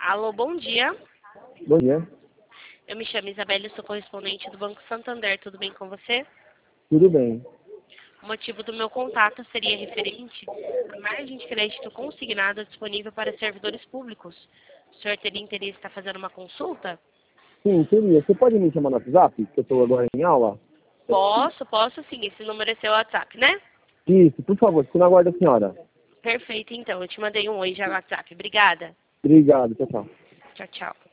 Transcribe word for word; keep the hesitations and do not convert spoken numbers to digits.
Alô, bom dia. Bom dia. Eu me chamo Isabelle, sou correspondente do Banco Santander. Tudo bem com você? Tudo bem. O motivo do meu contato seria referente à margem de crédito consignada disponível para servidores públicos. O senhor teria interesse em estar fazendo uma consulta? Sim, queria. Você pode me chamar no WhatsApp, que eu estou agora em aula? Posso, posso sim. Esse número é seu WhatsApp, né? Isso, por favor, fico na guarda da senhora. Perfeito, então. Eu te mandei um oi já no WhatsApp. Obrigada. Obrigado, tchau, tchau. Tchau, tchau.